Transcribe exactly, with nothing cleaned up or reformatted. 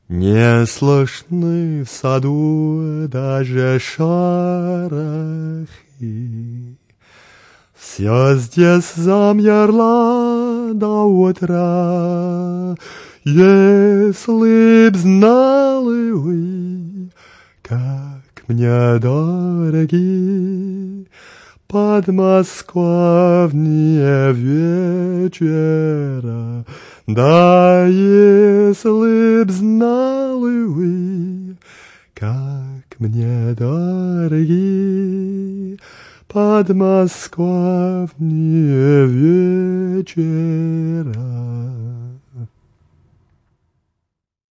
Не слышны в саду даже шорохи. Все здесь замерло до утра. Если б знали вы, как мне дороги подмосковные вечера, да если б знали вы, как мне дороги подмосковные вечера.